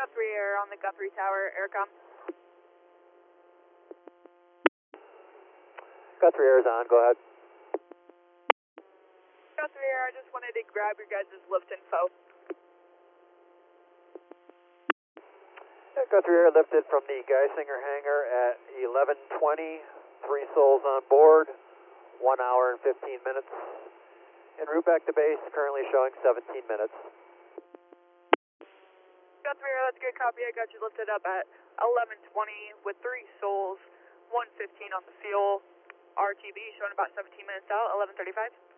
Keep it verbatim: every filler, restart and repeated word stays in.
Guthrie Air on the Guthrie Tower, Aircom. Guthrie Air is on, go ahead. Guthrie Air, I just wanted to grab your guys' lift info. Yeah, Guthrie Air lifted from the Geisinger hangar at eleven twenty, three souls on board, one hour and fifteen minutes. En route back to base, currently showing seventeen minutes. Guthrie Air, that's a good copy. I got you lifted up at eleven twenty with three souls, one fifteen on the fuel. R T B showing about seventeen minutes out, eleven thirty-five.